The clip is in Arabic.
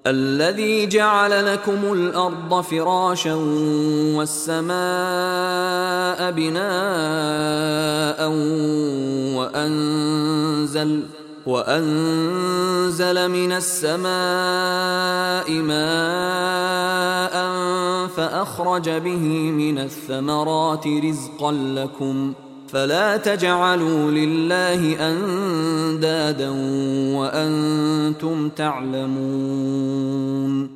الذي جعل لكم الأرض فراشا والسماء بناء وأنزل من السماء ماء فأخرج به من الثمرات رزقا لكم فلا تجعلوا لله أندادا وأنتم تعلمون